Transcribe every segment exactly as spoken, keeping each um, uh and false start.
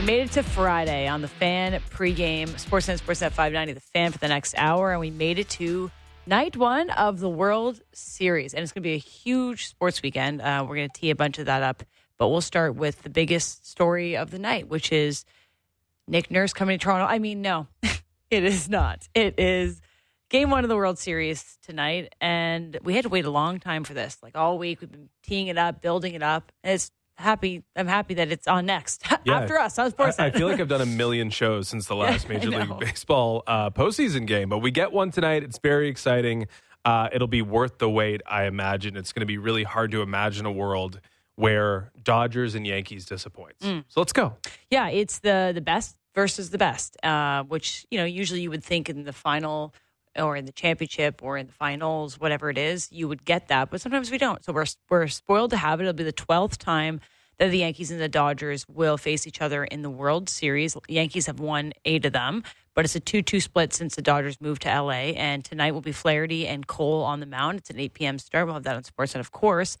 Made it to Friday on the Fan pregame, Sportsnet, Sportsnet five ninety, the Fan for the next hour, and we made it to night one of the World Series. And it's going to be a huge sports weekend. Uh, we're going to tee a bunch of that up, but we'll start with the biggest story of the night, which is Nick Nurse coming to Toronto. I mean, no, it is not. It is game one of the World Series tonight, and we had to wait a long time for this. Like all week, we've been teeing it up, building it up, and it's happy. I'm happy that it's on next yeah. after us on Sportsnet. I, I feel like I've done a million shows since the last yeah, Major League Baseball uh, postseason game, but we get one tonight. It's very exciting. Uh, it'll be worth the wait, I imagine. It's going to be really hard to imagine a world where Dodgers and Yankees disappoint. Mm. So let's go. Yeah, it's the the best versus the best, uh, which you know usually you would think in the final or in the championship or in the finals, whatever it is, you would get that. But sometimes we don't. So we're we're spoiled to have it. It'll be the twelfth time that the Yankees and the Dodgers will face each other in the World Series. The Yankees have won eight of them, but it's a two two split since the Dodgers moved to L A. And tonight will be Flaherty and Cole on the mound. It's an eight p.m. start. We'll have that on Sportsnet, of course.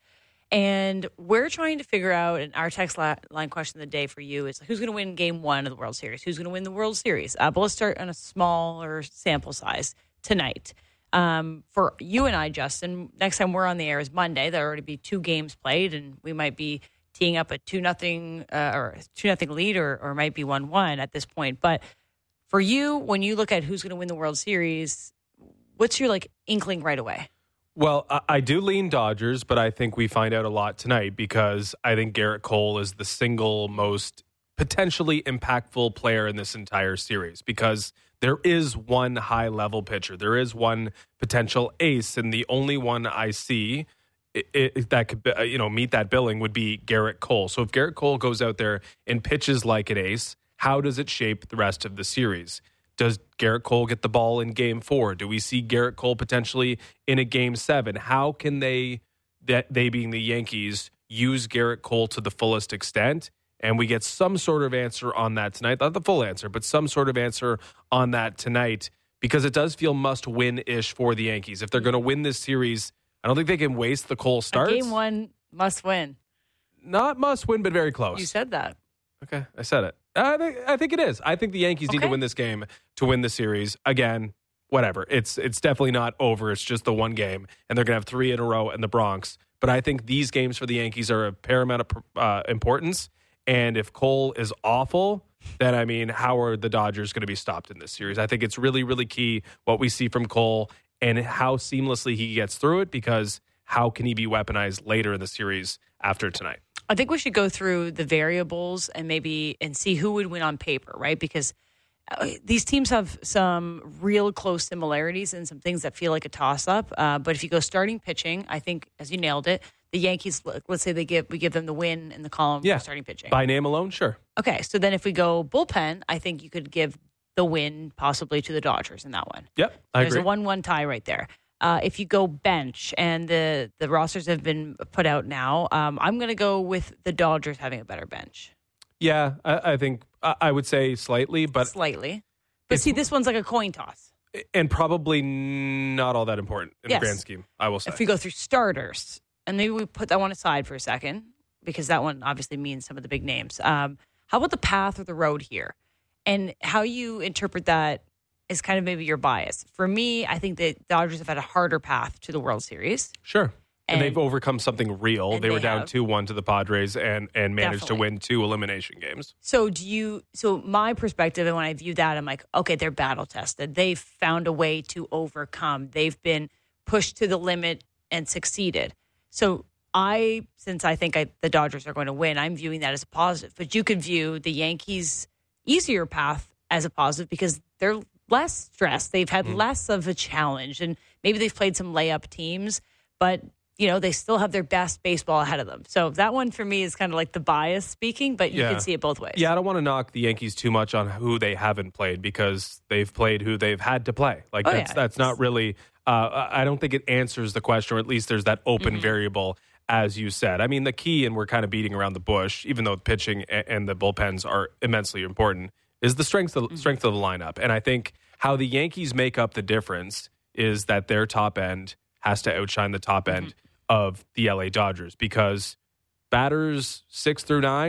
And we're trying to figure out, and our text line question of the day for you is, who's going to win game one of the World Series? Who's going to win the World Series? Uh, but let's start on a smaller sample size tonight. Um, for you and I, Justin, next time we're on the air is Monday. There'll already be two games played, and we might be teeing up a two nothing uh, or two nothing lead, or or might be one one at this point. But for you, when you look at who's going to win the World Series, what's your like inkling right away? Well, I, I do lean Dodgers, but I think we find out a lot tonight because I think Garrett Cole is the single most potentially impactful player in this entire series, because there is one high-level pitcher. There is one potential ace, and the only one I see it, it, that could you know meet that billing would be Garrett Cole. So if Garrett Cole goes out there and pitches like an ace, how does it shape the rest of the series? Does Garrett Cole get the ball in game four? Do we see Garrett Cole potentially in a game seven? How can they, that they being the Yankees, use Garrett Cole to the fullest extent? And we get some sort of answer on that tonight. Not the full answer, but some sort of answer on that tonight, because it does feel must-win-ish for the Yankees. If they're going to win this series, I don't think they can waste the Cole starts. A game one must win. Not must win, but very close. You said that. Okay, I said it. I think, I think it is. I think the Yankees okay. need to win this game to win the series. Again, whatever. It's it's definitely not over. It's just the one game, and they're going to have three in a row in the Bronx. But I think these games for the Yankees are of paramount uh, importance. And if Cole is awful, then, I mean, how are the Dodgers going to be stopped in this series? I think it's really, really key what we see from Cole and how seamlessly he gets through it, because how can he be weaponized later in the series after tonight? I think we should go through the variables and maybe and see who would win on paper, right? Because uh, these teams have some real close similarities and some things that feel like a toss-up. Uh, but if you go starting pitching, I think, as you nailed it, the Yankees, let's say they give we give them the win in the column yeah. for starting pitching. By name alone, sure. Okay, so then if we go bullpen, I think you could give the win possibly to the Dodgers in that one. Yep, I There's agree. a one one tie right there. Uh, if you go bench, and the, the rosters have been put out now, um, I'm going to go with the Dodgers having a better bench. Yeah, I, I think I would say slightly, but slightly. But see, this one's like a coin toss, and probably not all that important in yes. the grand scheme, I will say. If we go through starters, and maybe we put that one aside for a second, because that one obviously means some of the big names. Um, how about the path or the road here, and how you interpret that is kind of maybe your bias. For me, I think the Dodgers have had a harder path to the World Series. Sure. And, and they've overcome something real. They, they were down two one to the Padres and, and managed Definitely. to win two elimination games. So do you, so my perspective, and when I view that, I'm like, okay, they're battle tested. They've found a way to overcome. They've been pushed to the limit and succeeded. So I, since I think I, the Dodgers are going to win, I'm viewing that as a positive. But you could view the Yankees' easier path as a positive because they're less stressed. They've had mm. less of a challenge, and maybe they've played some layup teams, but you know, they still have their best baseball ahead of them. So that one for me is kind of like the bias speaking, but you yeah. can see it both ways. Yeah, I don't want to knock the Yankees too much on who they haven't played, because they've played who they've had to play. Like oh, that's yeah. that's not really uh, I don't think it answers the question, or at least there's that open mm-hmm. variable, as you said. I mean, the key, and we're kind of beating around the bush, even though pitching and the bullpens are immensely important, is the strength of, mm-hmm. strength of the lineup. And I think how the Yankees make up the difference is that their top end has to outshine the top end mm-hmm. of the L A Dodgers, because batters six through nine,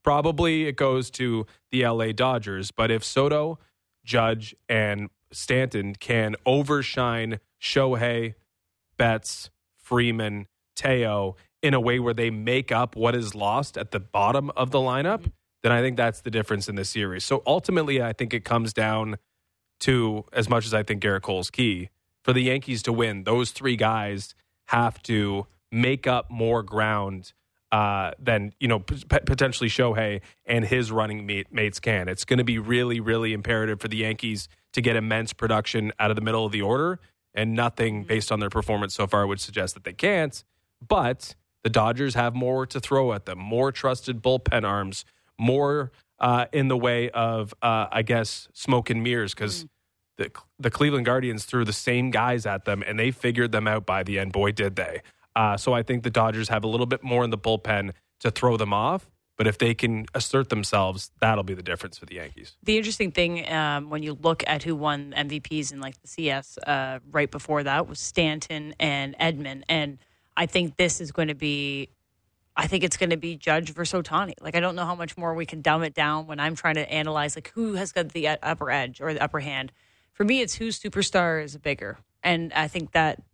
probably it goes to the L A Dodgers. But if Soto, Judge, and Stanton can overshine Shohei, Betts, Freeman, Teo in a way where they make up what is lost at the bottom of the lineup, mm-hmm. then I think that's the difference in this series. So ultimately, I think it comes down to, as much as I think Gerrit Cole's key, for the Yankees to win, those three guys have to make up more ground uh, than, you know, p- potentially Shohei and his running mate, mates can. It's going to be really, really imperative for the Yankees to get immense production out of the middle of the order, and nothing based on their performance so far would suggest that they can't. But the Dodgers have more to throw at them, more trusted bullpen arms, more uh, in the way of, uh, I guess, smoke and mirrors, because mm. the the Cleveland Guardians threw the same guys at them, and they figured them out by the end. Boy, did they. Uh, so I think the Dodgers have a little bit more in the bullpen to throw them off. But if they can assert themselves, that'll be the difference for the Yankees. The interesting thing, um, when you look at who won M V Ps in like the C S uh, right before that, was Stanton and Edman. And I think this is going to be, I think it's going to be Judge versus Ohtani. Like, I don't know how much more we can dumb it down when I'm trying to analyze, like, who has got the upper edge or the upper hand. For me, it's whose superstar is bigger. And I think that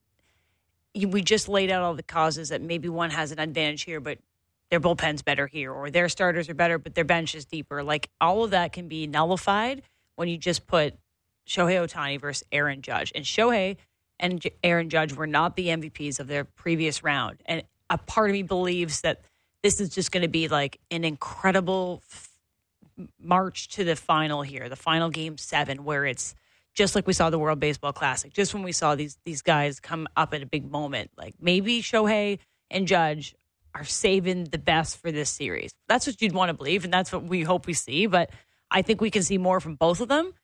we just laid out all the causes that maybe one has an advantage here, but their bullpen's better here, or their starters are better, but their bench is deeper. Like, all of that can be nullified when you just put Shohei Ohtani versus Aaron Judge. And Shohei and Aaron Judge were not the M V Ps of their previous round. And a part of me believes that this is just going to be like an incredible f- march to the final here, the final game seven, where it's just like we saw the World Baseball Classic, just when we saw these these guys come up at a big moment. Like, maybe Shohei and Judge are saving the best for this series. That's what you'd want to believe, and that's what we hope we see. But I think we can see more from both of them.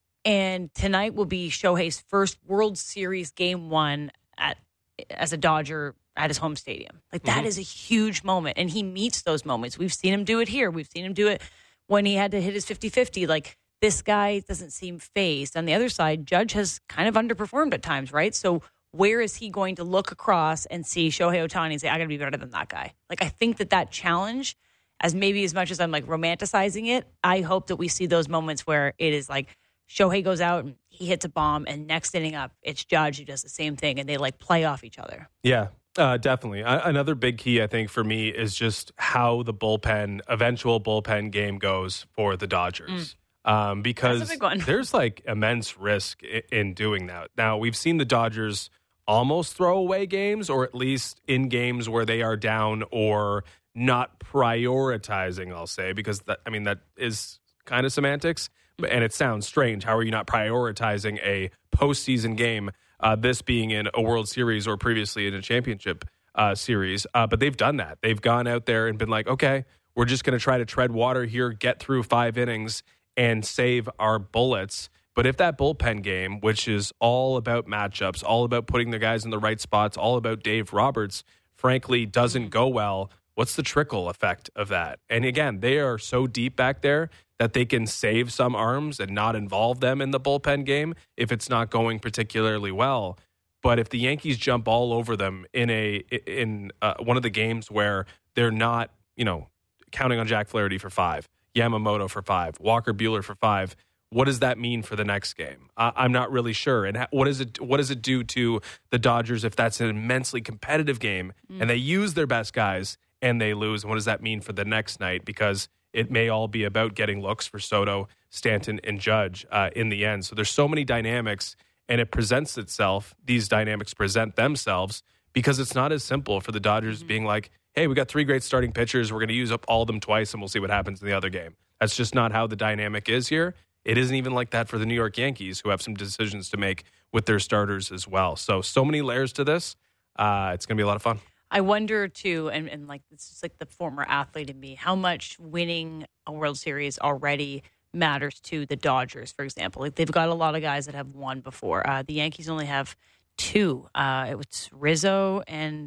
And tonight will be Shohei's first World Series game one at as a Dodger at his home stadium. Like, that mm-hmm. is a huge moment, and he meets those moments. We've seen him do it here. We've seen him do it when he had to hit his fifty-fifty. Like, this guy doesn't seem phased. On the other side, Judge has kind of underperformed at times, right? So where is he going to look across and see Shohei Ohtani and say, I got to be better than that guy? Like, I think that that challenge, as maybe as much as I'm like romanticizing it, I hope that we see those moments where it is like Shohei goes out and he hits a bomb, and next inning up, it's Judge who does the same thing, and they like play off each other. Yeah, uh, definitely. I, another big key, I think, for me is just how the bullpen, eventual bullpen game goes for the Dodgers. Mm. Um, because there's like immense risk in, in doing that. Now, we've seen the Dodgers almost throw away games, or at least in games where they are down or not prioritizing, I'll say, because that, I mean, that is kind of semantics, and it sounds strange. How are you not prioritizing a postseason game, uh, this being in a World Series or previously in a championship uh, series? Uh, but they've done that. They've gone out there and been like, okay, we're just going to try to tread water here, get through five innings, and save our bullets. But if that bullpen game, which is all about matchups, all about putting the guys in the right spots, all about Dave Roberts, frankly, doesn't go well, what's the trickle effect of that? And again, they are so deep back there that they can save some arms and not involve them in the bullpen game if it's not going particularly well. But if the Yankees jump all over them in a in uh, one of the games where they're not, you know, counting on Jack Flaherty for five, Yamamoto for five, Walker Buehler for five, what does that mean for the next game? Uh, I'm not really sure. And ha- what does it what does it do to the Dodgers if that's an immensely competitive game mm. and they use their best guys and they lose? And what does that mean for the next night? Because it may all be about getting looks for Soto, Stanton, and Judge uh, in the end. So there's so many dynamics, and it presents itself. These dynamics present themselves because it's not as simple for the Dodgers mm-hmm. being like, hey, we got three great starting pitchers. We're going to use up all of them twice, and we'll see what happens in the other game. That's just not how the dynamic is here. It isn't even like that for the New York Yankees, who have some decisions to make with their starters as well. So, so many layers to this. Uh, it's going to be a lot of fun. I wonder, too, and, and like this is like the former athlete in me, how much winning a World Series already matters to the Dodgers, for example. Like, they've got a lot of guys that have won before. Uh, the Yankees only have two. Uh, it was Rizzo and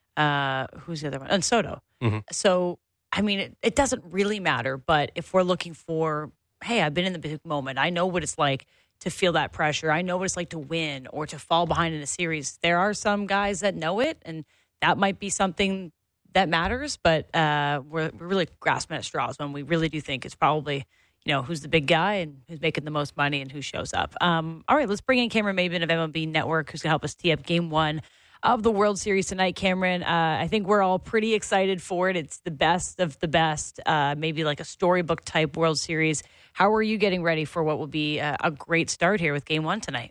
uh, who's the other one? And Soto. Mm-hmm. So, I mean, it, it doesn't really matter. But if we're looking for, hey, I've been in the big moment, I know what it's like to feel that pressure. I know what it's like to win or to fall behind in a series. There are some guys that know it, and that might be something that matters, but uh, we're, we're really grasping at straws when we really do think it's probably, you know, who's the big guy and who's making the most money and who shows up. Um, all right, let's bring in Cameron Maybin of M L B Network, who's going to help us tee up game one of the World Series tonight. Cameron, uh, I think we're all pretty excited for it. It's the best of the best, uh, maybe like a storybook type World Series. How are you getting ready for what will be a, a great start here with game one tonight?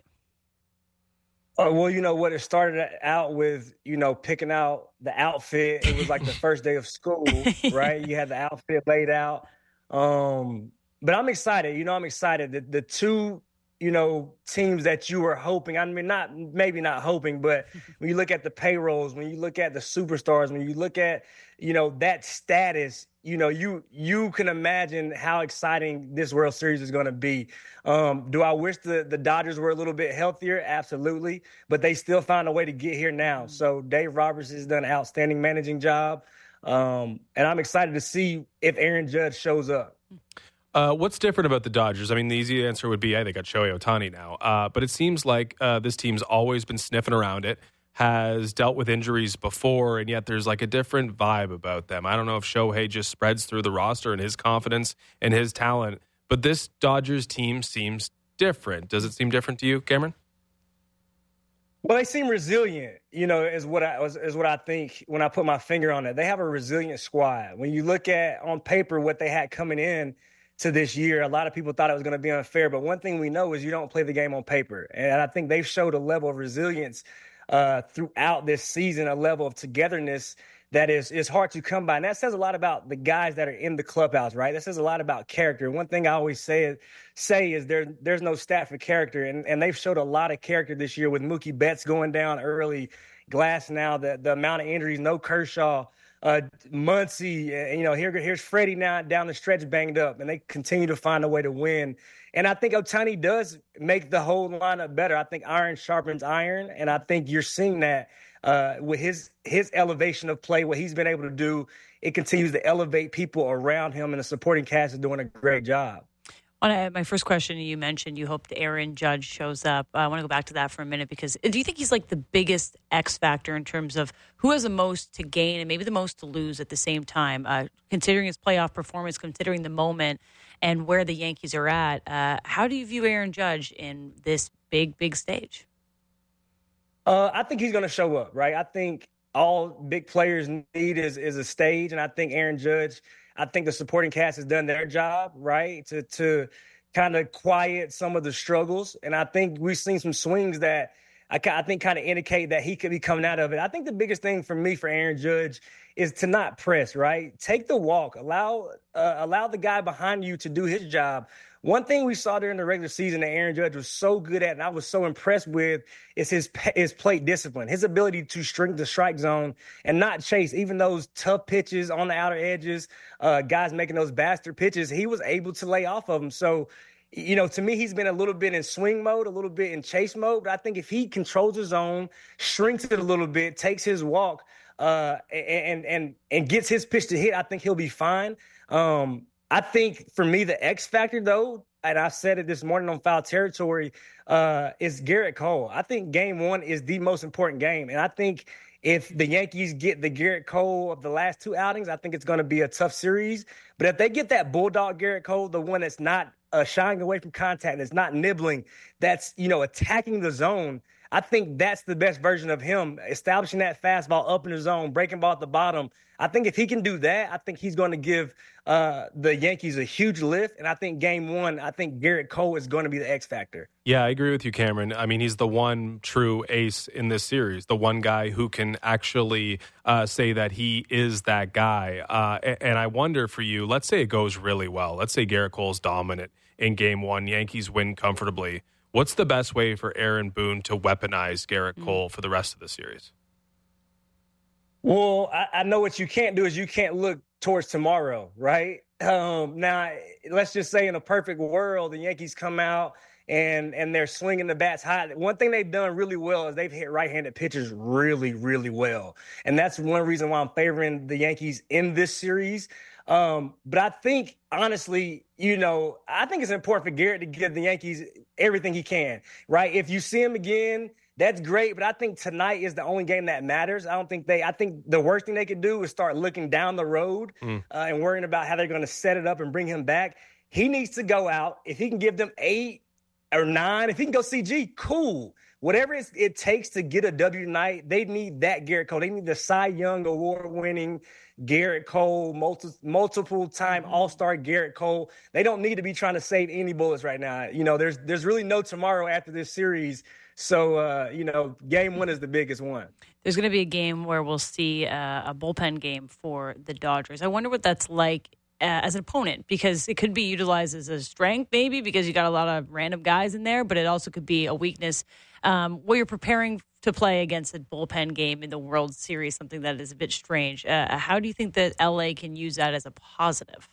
Uh, well, you know what, it started out with, you know, picking out the outfit. It was like the first day of school, right? You had the outfit laid out. Um, but I'm excited. You know, I'm excited. The, the two, you know, teams that you were hoping, I mean, not maybe not hoping, but when you look at the payrolls, when you look at the superstars, when you look at, you know, that status, you know, you you can imagine how exciting this World Series is going to be. Um, do I wish the, the Dodgers were a little bit healthier? Absolutely. But they still found a way to get here now. So Dave Roberts has done an outstanding managing job. Um, and I'm excited to see if Aaron Judge shows up. Uh, what's different about the Dodgers? I mean, the easy answer would be, hey, they got Shohei Ohtani now. Uh, but it seems like uh, this team's always been sniffing around it, has dealt with injuries before, and yet there's like a different vibe about them. I don't know if Shohei just spreads through the roster and his confidence and his talent, but this Dodgers team seems different. Does it seem different to you, Cameron? Well, they seem resilient, you know, is what I is what I think when I put my finger on it. They have a resilient squad. When you look at on paper what they had coming in to this year, a lot of people thought it was going to be unfair. But one thing we know is you don't play the game on paper. And I think they've showed a level of resilience uh, throughout this season, a level of togetherness that is is hard to come by. And that says a lot about the guys that are in the clubhouse, right? That says a lot about character. One thing I always say, say is there, there's no stat for character. And, and they've showed a lot of character this year with Mookie Betts going down early, Glass now, the, the amount of injuries, no Kershaw. Uh, Muncy, you know, here, here's Freddie now down the stretch banged up, and they continue to find a way to win. And I think Ohtani does make the whole lineup better. I think iron sharpens iron, and I think you're seeing that uh, with his his elevation of play, what he's been able to do. It continues to elevate people around him, and the supporting cast is doing a great job. On a, my first question, you mentioned you hope Aaron Judge shows up. I want to go back to that for a minute because do you think he's like the biggest X factor in terms of who has the most to gain and maybe the most to lose at the same time, uh, considering his playoff performance, considering the moment and where the Yankees are at? Uh, how do you view Aaron Judge in this big, big stage? Uh, I think he's going to show up, right? I think all big players need is, is a stage, and I think Aaron Judge – I think the supporting cast has done their job, right, to to kind of quiet some of the struggles. And I think we've seen some swings that I, I think kind of indicate that he could be coming out of it. I think the biggest thing for me, for Aaron Judge, is to not press, right? Take the walk. Allow uh, allow the guy behind you to do his job. One thing we saw during the regular season that Aaron Judge was so good at and I was so impressed with is his his plate discipline, his ability to shrink the strike zone and not chase. Even those tough pitches on the outer edges, uh, guys making those bastard pitches, he was able to lay off of them. So, you know, to me, he's been a little bit in swing mode, a little bit in chase mode. But I think if he controls his zone, shrinks it a little bit, takes his walk, uh, and and and gets his pitch to hit, I think he'll be fine. Um, I think for me, the X factor, though, and I said it this morning on Foul Territory, uh, is Garrett Cole. I think game one is the most important game. And I think if the Yankees get the Garrett Cole of the last two outings, I think it's going to be a tough series. But if they get that Bulldog Garrett Cole, the one that's not uh, shying away from contact, that's not nibbling, that's, you know, attacking the zone, I think that's the best version of him, establishing that fastball up in the zone, breaking ball at the bottom. I think if he can do that, I think he's going to give uh, the Yankees a huge lift. And I think game one, I think Garrett Cole is going to be the X factor. Yeah, I agree with you, Cameron. I mean, he's the one true ace in this series, the one guy who can actually uh, say that he is that guy. Uh, and I wonder for you, let's say it goes really well. Let's say Garrett Cole's dominant in game one. Yankees win comfortably. What's the best way for Aaron Boone to weaponize Garrett Cole for the rest of the series? Well, I, I know what you can't do is you can't look towards tomorrow, right? Um, now, let's just say in a perfect world, the Yankees come out and and they're swinging the bats high. One thing they've done really well is they've hit right-handed pitchers really, really well. And that's one reason why I'm favoring the Yankees in this series. Um, but I think, honestly, you know, I think it's important for Garrett to give the Yankees everything he can, right? If you see him again, that's great. But I think tonight is the only game that matters. I don't think they, I think the worst thing they could do is start looking down the road mm. uh, and worrying about how they're going to set it up and bring him back. He needs to go out. If he can give them eight or nine, if he can go C G, cool. Whatever it takes to get a W tonight, they need that Gerrit Cole. They need the Cy Young award-winning Gerrit Cole, multi, multiple-time All-Star Gerrit Cole. They don't need to be trying to save any bullets right now. You know, there's there's really no tomorrow after this series. So, uh, you know, game one is the biggest one. There's going to be a game where we'll see uh, a bullpen game for the Dodgers. I wonder what that's like Uh, as an opponent, because it could be utilized as a strength maybe because you got a lot of random guys in there, but it also could be a weakness um, where you're preparing to play against a bullpen game in the World Series, something that is a bit strange. Uh, how do you think that L A can use that as a positive?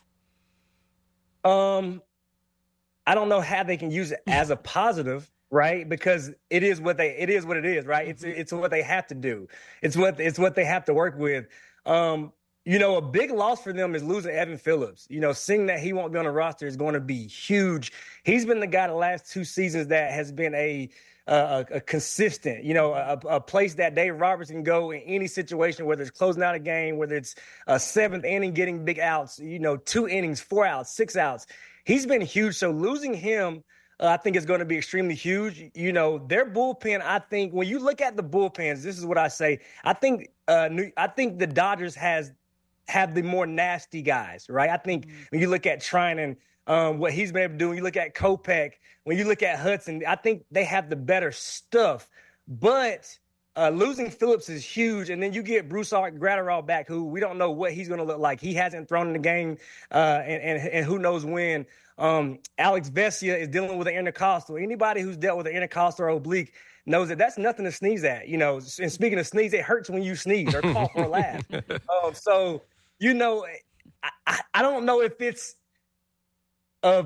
Um, I don't know how they can use it as a positive, right? Because it is what they it is what it is, right? It's it's what they have to do. It's what it's what they have to work with. Um, You know, a big loss for them is losing Evan Phillips. You know, seeing that he won't be on the roster is going to be huge. He's been the guy the last two seasons that has been a a, a consistent, you know, a, a place that Dave Roberts can go in any situation, whether it's closing out a game, whether it's a seventh inning getting big outs, you know, two innings, four outs, six outs. He's been huge. So losing him, uh, I think is going to be extremely huge. You know, their bullpen, I think, when you look at the bullpens, this is what I say. I think, uh, I think the Dodgers has have the more nasty guys, right? I think mm-hmm. when you look at Trinan, um, what he's been able to do, when you look at Kopech, when you look at Hudson, I think they have the better stuff. But uh, losing Phillips is huge. And then you get Bruce Gratterall back, who we don't know what he's going to look like. He hasn't thrown in the game, uh, and, and, and who knows when. Um, Alex Vesia is dealing with an intercostal. Anybody who's dealt with an intercostal or oblique knows that that's nothing to sneeze at. You know, and speaking of sneeze, it hurts when you sneeze or cough or laugh. Um, so, you know, I, I, I don't know if it's uh,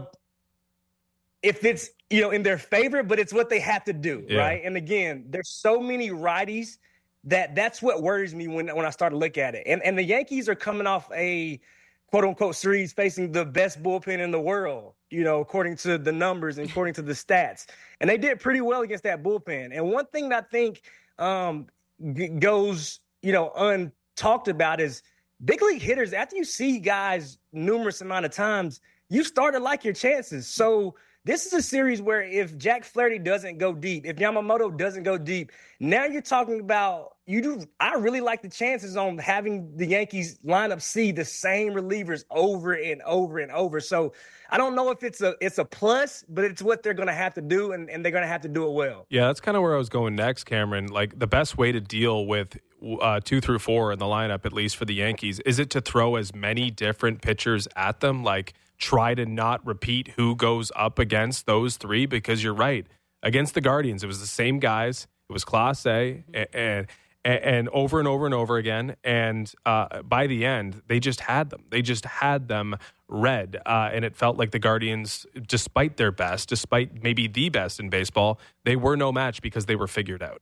if it's, you know, in their favor, but it's what they have to do, yeah. right? And again, there's so many righties that that's what worries me when when I start to look at it. And and the Yankees are coming off a quote-unquote series facing the best bullpen in the world, you know, according to the numbers and according to the stats. And they did pretty well against that bullpen. And one thing that I think um, g- goes, you know, untalked about is big league hitters, after you see guys numerous amount of times, you start to like your chances. So this is a series where if Jack Flaherty doesn't go deep, if Yamamoto doesn't go deep, now you're talking about you do. I really like the chances on having the Yankees lineup see the same relievers over and over and over. So I don't know if it's a it's a plus, but it's what they're going to have to do, and, and they're going to have to do it well. Yeah, that's kind of where I was going next, Cameron. Like the best way to deal with uh, two through four in the lineup, at least for the Yankees, is it to throw as many different pitchers at them, like try to not repeat who goes up against those three, because you're right. Against the Guardians, it was the same guys. It was Class A, and and, and over and over and over again. And uh, by the end, they just had them. They just had them read. Uh, and it felt like the Guardians, despite their best, despite maybe the best in baseball, they were no match because they were figured out.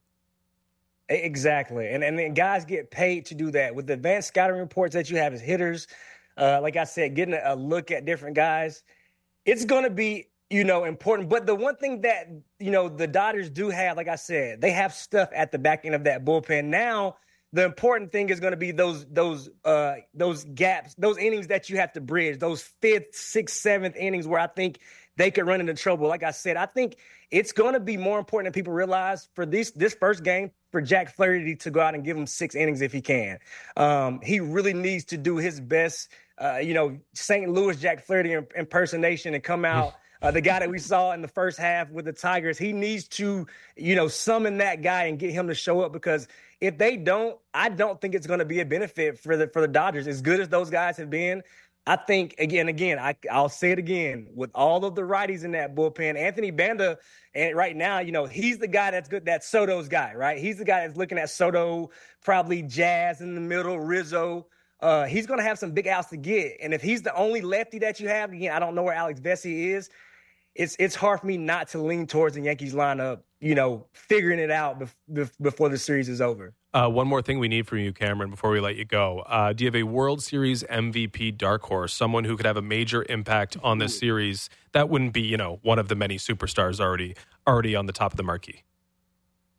Exactly. And, and then guys get paid to do that. With the advanced scouting reports that you have as hitters, Uh, like I said, getting a look at different guys, it's going to be, you know, important. But the one thing that, you know, the Dodgers do have, like I said, they have stuff at the back end of that bullpen. Now, the important thing is going to be those those uh, those gaps, those innings that you have to bridge, those fifth, sixth, seventh innings where I think they could run into trouble. Like I said, I think it's going to be more important than people realize for this this first game for Jack Flaherty to go out and give him six innings if he can. Um, he really needs to do his best. Uh, you know, Saint Louis Jack Flaherty impersonation and come out. Uh, the guy that we saw in the first half with the Tigers, he needs to, you know, summon that guy and get him to show up, because if they don't, I don't think it's going to be a benefit for the for the Dodgers. As good as those guys have been, I think, again, again, I, I'll say it again, with all of the righties in that bullpen, Anthony Banda, and right now, you know, he's the guy that's good, that's Soto's guy, right? He's the guy that's looking at Soto, probably Jazz in the middle, Rizzo. Uh, he's going to have some big outs to get. And if he's the only lefty that you have, again, I don't know where Alex Vesia is. It's it's hard for me not to lean towards the Yankees lineup, you know, figuring it out bef- before the series is over. Uh, one more thing we need from you, Cameron, before we let you go. Uh, do you have a World Series M V P dark horse, someone who could have a major impact on this series that wouldn't be, you know, one of the many superstars already already on the top of the marquee?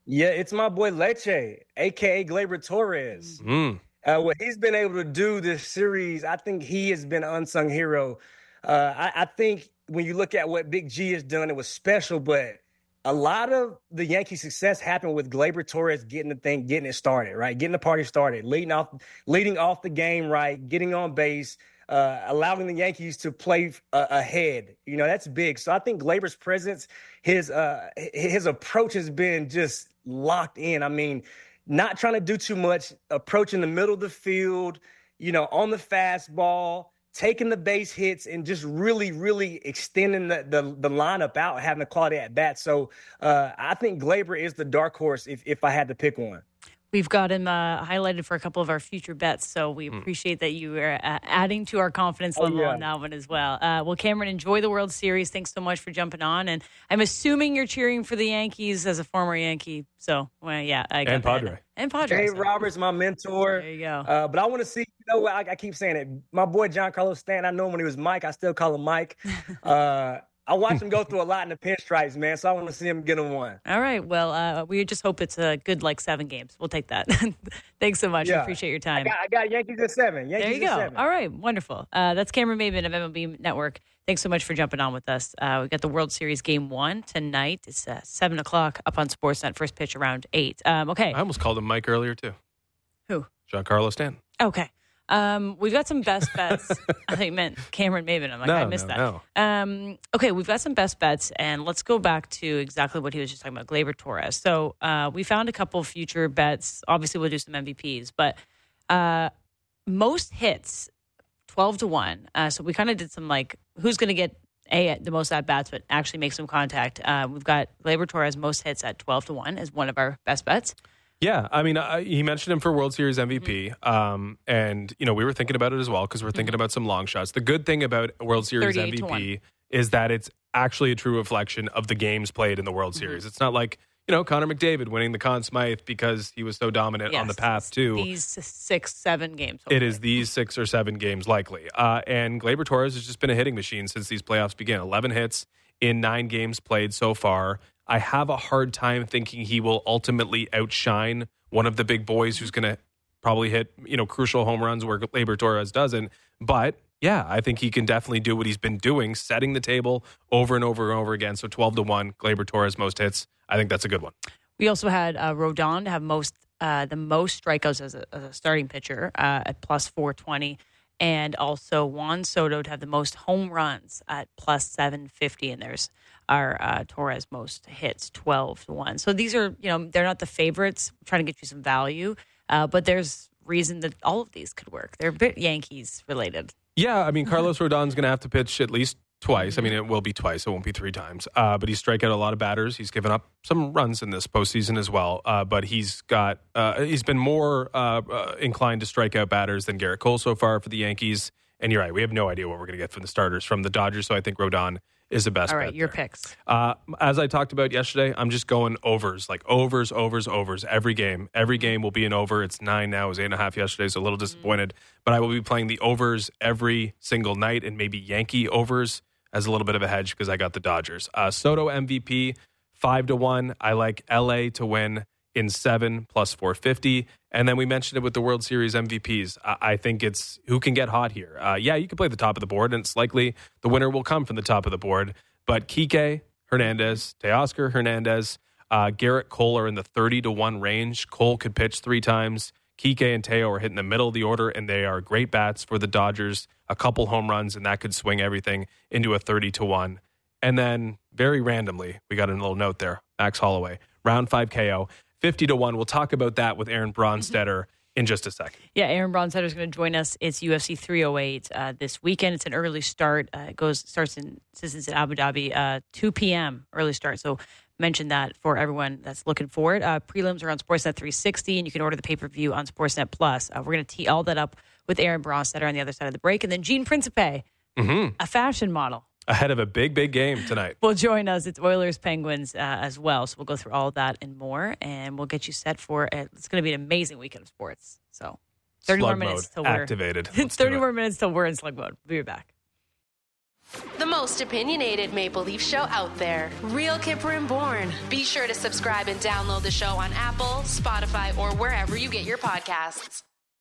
Yeah, it's my boy Leche, a k a. Gleyber Torres. Mm. Uh, what he's been able to do this series, I think he has been an unsung hero. Uh, I, I think when you look at what Big G has done, it was special, but a lot of the Yankee success happened with Gleyber Torres getting the thing, getting it started, right? Getting the party started, leading off, leading off the game, right? Getting on base, uh, allowing the Yankees to play uh, ahead. You know, that's big. So I think Gleyber's presence, his uh, his approach has been just locked in. I mean, not trying to do too much, approaching the middle of the field, you know, on the fastball, taking the base hits, and just really, really extending the the, the lineup out, having a quality at bat. So uh, I think Gleyber is the dark horse if if I had to pick one. We've got him uh, highlighted for a couple of our future bets, so we Mm. appreciate that you are uh, adding to our confidence Oh, level yeah. on that one as well. Uh, well, Cameron, enjoy the World Series. Thanks so much for jumping on, and I'm assuming you're cheering for the Yankees as a former Yankee. So, well, yeah, I got And that. Padre. and Padre. Dave so. Roberts, my mentor. There you go. Uh, but I want to see, you know what, I, I keep saying it. My boy John Carlos Stanton, I know him when he was Mike. I still call him Mike. Uh, I watched him go through a lot in the pinstripes, man, so I want to see him get him one. All right. Well, uh, we just hope it's a good, like, seven games. We'll take that. Thanks so much. Yeah. I appreciate your I time. got, I got Yankees at seven. Yankees There you at go. seven. All right. Wonderful. Uh, that's Cameron Maben of M L B Network. Thanks so much for jumping on with us. Uh, we got the World Series Game one tonight. It's uh, seven o'clock up on Sportsnet. First pitch around eight. Um, okay. I almost called him Mike earlier, too. Who? Giancarlo Stanton. Okay. Um, we've got some best bets. I think you meant Cameron Maben. I'm like, No, I missed no, that. Um, okay, we've got some best bets, and let's go back to exactly what he was just talking about, Gleyber Torres. So uh, we found a couple future bets. Obviously, we'll do some M V Ps, but uh, most hits, twelve to one. Uh, so we kind of did some, like, who's going to get A, the most at-bats, but actually make some contact. Uh, we've got Gleyber Torres most hits at twelve to one as one of our best bets. Yeah, I mean, uh, he mentioned him for World Series M V P, Mm-hmm. um, and you know we were thinking about it as well because we're thinking about some long shots. The good thing about World Series M thirty-eight V to P one. is that it's actually a true reflection of the games played in the World Series. Mm-hmm. It's not like you know Connor McDavid winning the Conn Smythe because he was so dominant on the Yes, path to. these six, seven games. It is these six or seven games likely. Uh, and Gleyber Torres has just been a hitting machine since these playoffs began. eleven hits in nine games played so far. I have a hard time thinking he will ultimately outshine one of the big boys who's going to probably hit, you know, crucial home runs where Gleyber Torres doesn't. But yeah, I think he can definitely do what he's been doing, setting the table over and over and over again. So twelve to one, Gleyber Torres most hits. I think that's a good one. We also had uh, Rodon to have most uh, the most strikeouts as a, as a starting pitcher uh, at plus four twenty, and also Juan Soto to have the most home runs at plus seven fifty. And there's our uh, Torres most hits, twelve to one. So these are, you know, they're not the favorites. I'm trying to get you some value, uh, but there's reason that all of these could work. They're a bit Yankees related. Yeah, I mean, Carlos Rodon's going to have to pitch at least twice. I mean, it will be twice. It won't be three times. Uh, but he's strike out a lot of batters. He's given up some runs in this postseason as well. Uh, but he's got uh, he's been more uh, uh, inclined to strike out batters than Garrett Cole so far for the Yankees. And you're right, we have no idea what we're going to get from the starters from the Dodgers. So I think Rodon is the best. All right, bet your there. picks. Uh, as I talked about yesterday, I'm just going overs, like overs, overs, overs. Every game, every game will be an over. It's nine now. It was eight and a half yesterday, so a little disappointed. But I will be playing the overs every single night, and maybe Yankee overs as a little bit of a hedge because I got the Dodgers. Uh, Soto M V P five to one. I like L A to win in seven plus four fifty. And then we mentioned it with the World Series M V Ps. I, I think it's who can get hot here. Uh, yeah, you can play the top of the board, and it's likely the winner will come from the top of the board. But Kike Hernandez, Teoscar Hernandez, uh, Garrett Cole are in the thirty to one range. Cole could pitch three times. Kike and Teo are hitting the middle of the order, and they are great bats for the Dodgers. A couple home runs, and that could swing everything into a thirty to one. And then, very randomly, we got a little note there. Max Holloway, round five K O, fifty to one. We'll talk about that with Aaron Bronstetter in just a second. Yeah, Aaron Bronstetter is going to join us. It's U F C three oh eight uh, this weekend. It's an early start. Uh, it goes starts in since it's in Abu Dhabi, uh, two p.m. early start. So mention that for everyone that's looking for it. Uh, prelims are on Sportsnet three sixty, and you can order the pay-per-view on Sportsnet Plus. Uh, we're going to tee all that up with Aaron Bronstetter on the other side of the break. And then Gene Principe, Mm-hmm. a fashion model, Ahead of a big, big game tonight. will join us. It's Oilers Penguins uh, as well. So we'll go through all of that and more, and we'll get you set for it. It's going to be an amazing weekend of sports. So thirty Slug more minutes mode till we're activated. Let's do thirty it. more minutes till we're in slug mode. We'll be right back. The most opinionated Maple Leaf show out there, Real Kipper and Bourne. Be sure to subscribe and download the show on Apple, Spotify, or wherever you get your podcasts.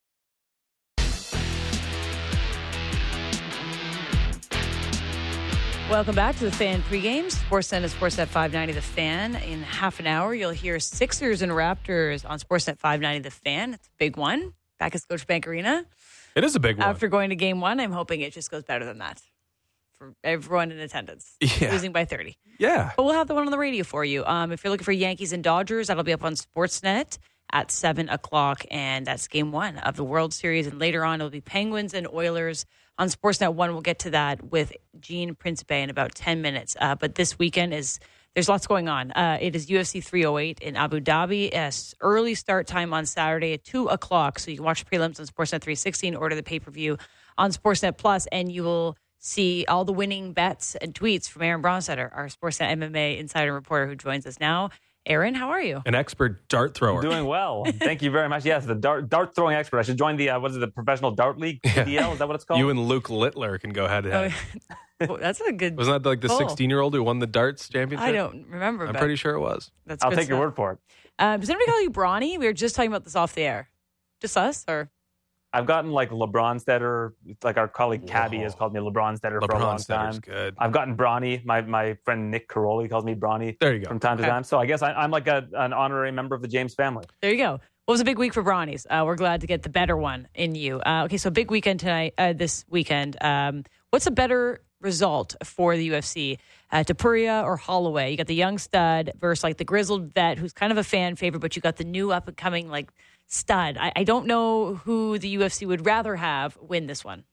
Welcome back to the Fan Pregame. Sportsnet and Sportsnet five ninety The Fan. In half an hour, you'll hear Sixers and Raptors on Sportsnet five ninety The Fan. It's a big one. Back at Scotiabank Arena. It is a big one. After going to game one, I'm hoping it just goes better than that for everyone in attendance. Yeah. Losing by thirty. Yeah. But we'll have the one on the radio for you. Um, if you're looking for Yankees and Dodgers, that'll be up on Sportsnet at seven o'clock. And that's game one of the World Series. And later on, it'll be Penguins and Oilers on Sportsnet one. We'll get to that with Gene Principe in about ten minutes. Uh, but this weekend is there's lots going on. Uh, it is U F C three oh eight in Abu Dhabi. As early start time on Saturday at two o'clock. So you can watch prelims on Sportsnet three sixty and order the pay-per-view on Sportsnet Plus, and you will see all the winning bets and tweets from Aaron Bronstetter, our Sportsnet M M A insider reporter who joins us now. Aaron, how are you? An expert dart thrower. Doing well. Thank you very much. Yes, the dart dart throwing expert. I should join the, uh, what is it, the Professional Dart League? P D L? Is that what it's called? You and Luke Littler can go head to head. Oh, that's a good. Wasn't that like the sixteen-year-old who won the darts championship? I don't remember. I'm pretty sure it was. That's I'll good take stuff. your word for it. Um, does anybody call you Bronny? We were just talking about this off the air. Just us, or I've gotten like LeBronstetter, like our colleague Cabby has called me LeBronstetter for a long time. LeBronstetter's good. I've gotten Bronny. My my friend Nick Caroli calls me Bronny. There you go. From time Okay. to time. So I guess I, I'm like a, an honorary member of the James family. there you go. Well, it was a big week for Bronnies. Uh, we're glad to get the better one in you. Uh, okay, so big weekend tonight. Uh, this weekend, um, what's a better result for the U F C? Uh, Topuria or Holloway? You got the young stud versus like the grizzled vet, who's kind of a fan favorite, but you got the new up and coming like stud. I, I don't know who the U F C would rather have win this one.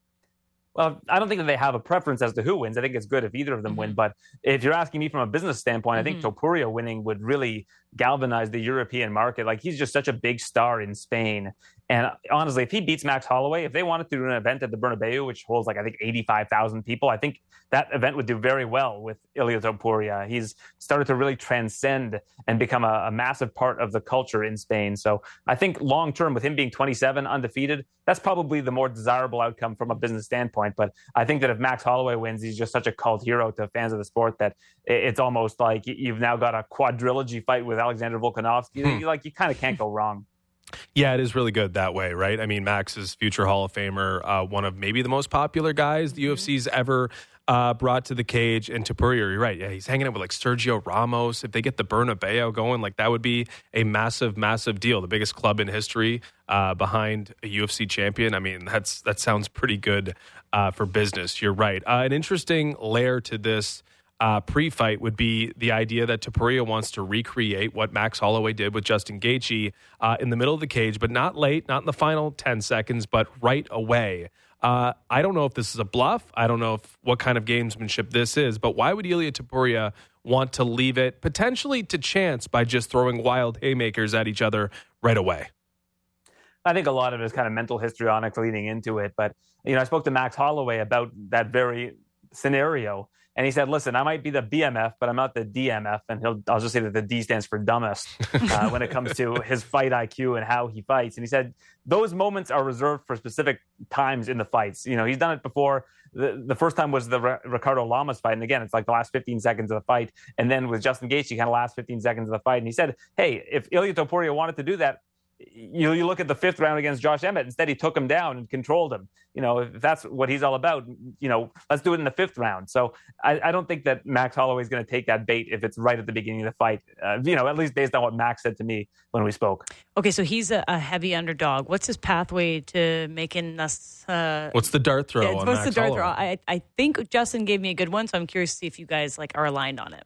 Well, I don't think that they have a preference as to who wins. I think it's good if either of them Mm-hmm. win. But if you're asking me from a business standpoint, Mm-hmm. I think Topuria winning would really galvanize the European market. Like, he's just such a big star in Spain. And honestly, if he beats Max Holloway, if they wanted to do an event at the Bernabeu, which holds like, I think, eighty-five thousand people, I think that event would do very well with Ilia Topuria. He's started to really transcend and become a, a massive part of the culture in Spain. So I think long term, with him being twenty-seven, undefeated, that's probably the more desirable outcome from a business standpoint. But I think that if Max Holloway wins, he's just such a cult hero to fans of the sport that it's almost like you've now got a quadrilogy fight with Alexander Volkanovski. Hmm. Like, you kind of can't go wrong. Yeah, it is really good that way, right? I mean, Max is future Hall of Famer, uh, one of maybe the most popular guys the U F C's ever uh, brought to the cage. And Topuria, you're right. Yeah, he's hanging out with like Sergio Ramos. If they get the Bernabeu going, like that would be a massive, massive deal. The biggest club in history uh, behind a U F C champion. I mean, that's that sounds pretty good uh, for business. You're right. Uh, an interesting layer to this Uh, pre-fight would be the idea that Topuria wants to recreate what Max Holloway did with Justin Gaethje uh, in the middle of the cage, but not late, not in the final ten seconds, but right away. Uh, I don't know if this is a bluff. I don't know if what kind of gamesmanship this is, but why would Ilia Topuria want to leave it potentially to chance by just throwing wild haymakers at each other right away? I think a lot of it is kind of mental histrionics leading into it. But, you know, I spoke to Max Holloway about that very scenario. And he said, listen, I might be the B M F, but I'm not the D M F. And he'll, I'll just say that the D stands for dumbest uh, when it comes to his fight I Q and how he fights. And he said, those moments are reserved for specific times in the fights. You know, he's done it before. The, the first time was the R- Ricardo Lamas fight. And again, it's like the last fifteen seconds of the fight. And then with Justin Gaethje, kind of last fifteen seconds of the fight. And he said, hey, if Ilia Topuria wanted to do that, You, you look at the fifth round against Josh Emmett. Instead, he took him down and controlled him. You know, if that's what he's all about, you know, let's do it in the fifth round. So I, I don't think that Max Holloway is going to take that bait if it's right at the beginning of the fight, uh, you know, at least based on what Max said to me when we spoke. Okay, so he's a, a heavy underdog. What's his pathway to making us... Uh, what's the dart throw yeah, on what's Max the dart Holloway? throw? I, I think Justin gave me a good one, so I'm curious to see if you guys like are aligned on it.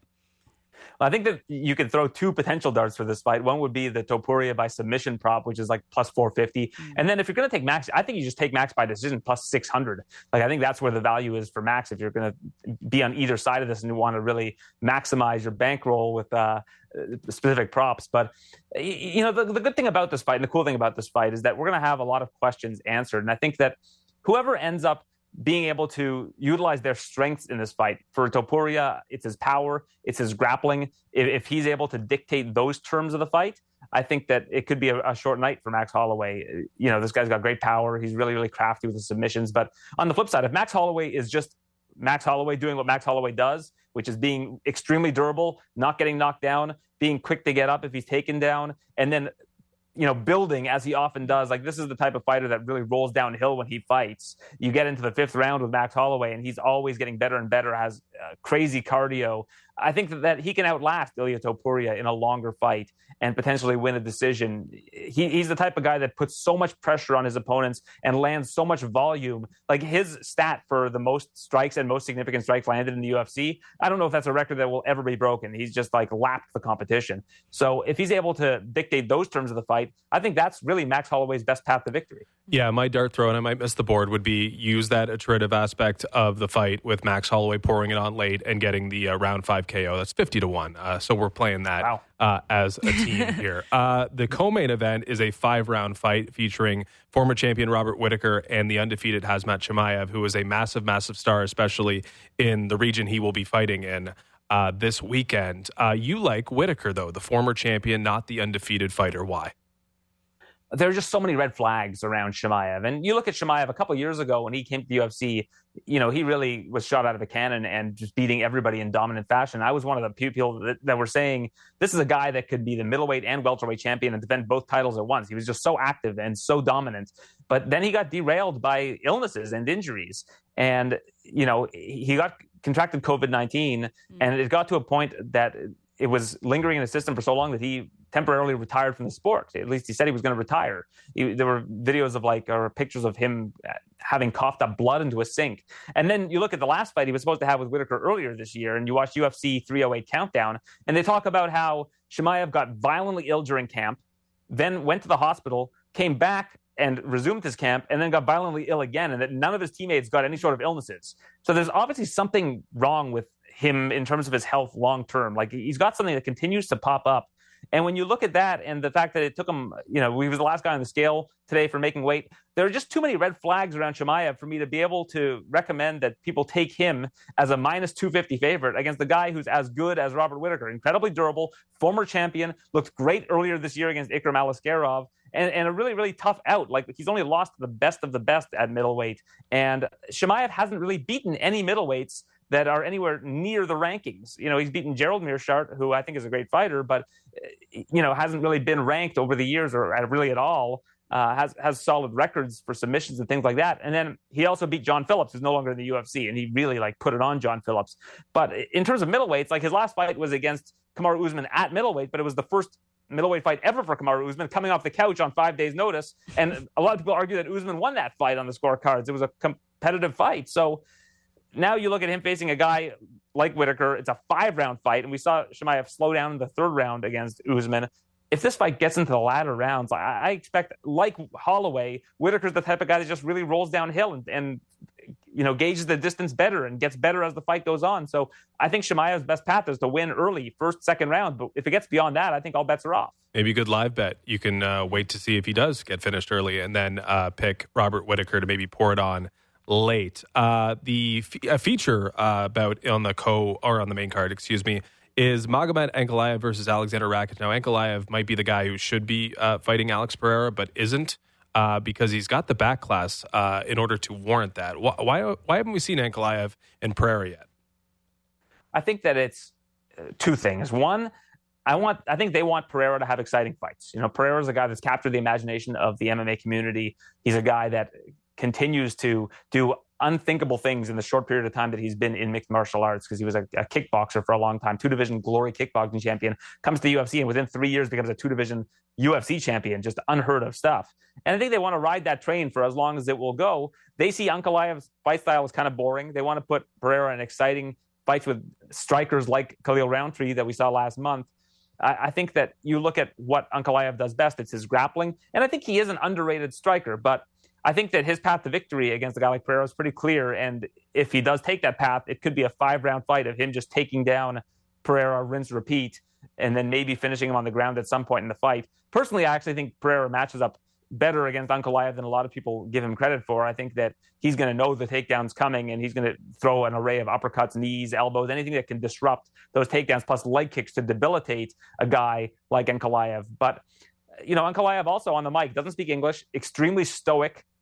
I think that you could throw two potential darts for this fight. One would be the Topuria by submission prop, which is like plus four fifty. Mm-hmm. And then if you're going to take Max, I think you just take Max by decision plus six hundred. Like, I think that's where the value is for Max if you're going to be on either side of this and you want to really maximize your bankroll with uh, specific props. But, you know, the, the good thing about this fight and the cool thing about this fight is that we're going to have a lot of questions answered. And I think that whoever ends up being able to utilize their strengths in this fight. For Topuria, it's his power, it's his grappling. If, if he's able to dictate those terms of the fight, I think that it could be a, a short night for Max Holloway. You know, this guy's got great power. He's really, really crafty with his submissions. But on the flip side, if Max Holloway is just Max Holloway doing what Max Holloway does, which is being extremely durable, not getting knocked down, being quick to get up if he's taken down, and then, you know, building as he often does. Like, this is the type of fighter that really rolls downhill when he fights. You get into the fifth round with Max Holloway, and he's always getting better and better, has uh, crazy cardio. I think that, that he can outlast Ilia Topuria in a longer fight and potentially win a decision. He, he's the type of guy that puts so much pressure on his opponents and lands so much volume. Like, his stat for the most strikes and most significant strikes landed in the U F C, I don't know if that's a record that will ever be broken. He's just, like, lapped the competition. So if he's able to dictate those terms of the fight, I think that's really Max Holloway's best path to victory. Yeah, my dart throw, and I might miss the board, would be use that iterative aspect of the fight with Max Holloway pouring it on late and getting the uh, round five K O. That's fifty to one. Uh, so we're playing that wow. uh, as a team here. Uh, the co-main event is a five-round fight featuring former champion Robert Whittaker and the undefeated Khamzat Chimaev, who is a massive, massive star, especially in the region he will be fighting in uh, this weekend. Uh, you like Whittaker, though, the former champion, not the undefeated fighter. Why? There are just so many red flags around Chimaev. And you look at Chimaev a couple of years ago when he came to the U F C, you know, he really was shot out of a cannon and just beating everybody in dominant fashion. I was one of the people that, that were saying, this is a guy that could be the middleweight and welterweight champion and defend both titles at once. He was just so active and so dominant. But then he got derailed by illnesses and injuries. And, you know, he got contracted covid nineteen, mm-hmm. and it got to a point that it was lingering in his system for so long that he temporarily retired from the sport. At least he said he was going to retire. He, there were videos of like, or pictures of him having coughed up blood into a sink. And then you look at the last fight he was supposed to have with Whittaker earlier this year, and you watch U F C three oh eight Countdown, and they talk about how Chimaev got violently ill during camp, then went to the hospital, came back and resumed his camp, and then got violently ill again, and that none of his teammates got any sort of illnesses. So there's obviously something wrong with him in terms of his health long term. Like, he's got something that continues to pop up. And when you look at that and the fact that it took him, you know, he was the last guy on the scale today for making weight, there are just too many red flags around Chimaev for me to be able to recommend that people take him as a minus two fifty favorite against the guy who's as good as Robert Whittaker. Incredibly durable, former champion, looked great earlier this year against Ikram Aliskerov, and, and a really, really tough out. Like, he's only lost to the best of the best at middleweight. And Chimaev hasn't really beaten any middleweights that are anywhere near the rankings. You know, he's beaten Gerald Meerschaert, who I think is a great fighter, but, you know, hasn't really been ranked over the years or really at all. Uh, has has solid records for submissions and things like that. And then he also beat John Phillips, who's no longer in the U F C, and he really, like, put it on John Phillips. But in terms of middleweights, like, his last fight was against Kamaru Usman at middleweight, but it was the first middleweight fight ever for Kamaru Usman, coming off the couch on five days' notice. And a lot of people argue that Usman won that fight on the scorecards. It was a competitive fight. So now you look at him facing a guy like Whittaker. It's a five-round fight, and we saw Chimaev slow down in the third round against Usman. If this fight gets into the latter rounds, I, I expect, like Holloway, Whittaker's the type of guy that just really rolls downhill and, and you know, gauges the distance better and gets better as the fight goes on. So I think Chimaev's best path is to win early, first, second round. But if it gets beyond that, I think all bets are off. Maybe a good live bet. You can uh, wait to see if he does get finished early and then uh, pick Robert Whittaker to maybe pour it on late. Uh, the f- a feature uh, about on the co or on the main card, excuse me, is Magomed Ankalaev versus Alexander Rakic. Now, Ankalaev might be the guy who should be uh, fighting Alex Pereira, but isn't uh, because he's got the back class uh, in order to warrant that. Why, why why haven't we seen Ankalaev and Pereira yet? I think that it's two things. One, I want I think they want Pereira to have exciting fights. You know, Pereira's a guy that's captured the imagination of the M M A community. He's a guy that continues to do unthinkable things in the short period of time that he's been in mixed martial arts, because he was a, a kickboxer for a long time, two-division glory kickboxing champion, comes to the U F C, and within three years becomes a two-division U F C champion. Just unheard of stuff. And I think they want to ride that train for as long as it will go. They see Ankalaev's fight style as kind of boring. They want to put Pereira in exciting fights with strikers like Khalil Rountree that we saw last month. I, I think that you look at what Ankalaev does best, it's his grappling. And I think he is an underrated striker, but I think that his path to victory against a guy like Pereira is pretty clear. And if he does take that path, it could be a five-round fight of him just taking down Pereira, rinse, repeat, and then maybe finishing him on the ground at some point in the fight. Personally, I actually think Pereira matches up better against Ankalaev than a lot of people give him credit for. I think that he's going to know the takedown's coming, and he's going to throw an array of uppercuts, knees, elbows, anything that can disrupt those takedowns, plus leg kicks to debilitate a guy like Ankalaev. But, you know, Ankalaev also on the mic doesn't speak English, extremely stoic,